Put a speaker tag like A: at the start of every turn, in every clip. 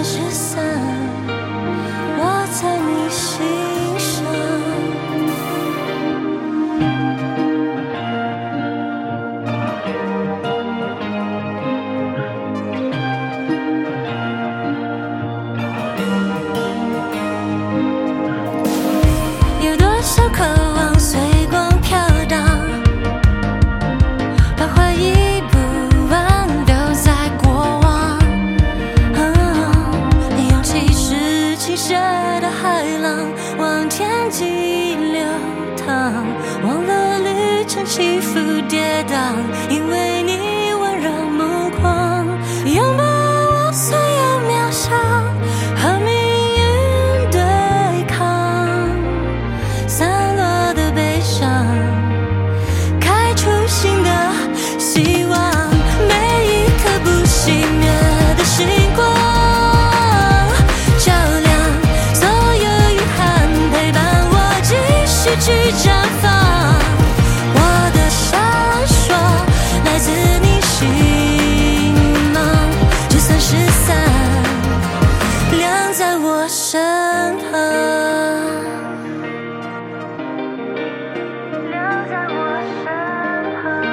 A: 33，我在你心上。有多少渴望随光飘荡，把怀疑不安留在过往。勇气是倾泻的海浪，往天际流淌，忘了旅程起伏跌宕，因为你温热目光，拥抱我所有渺小，和命运对抗，散落的悲伤，开出新的希望，每一颗不熄灭的星光，照亮所有遗憾，陪伴我继续去绽放。我的闪烁来自你心芒，这33亮在我身旁，亮在我身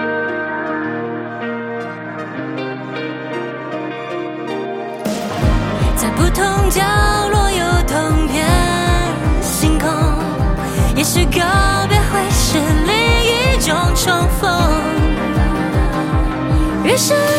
A: 旁。在不同角落有同片星空，也许告别会是另一种重逢。人生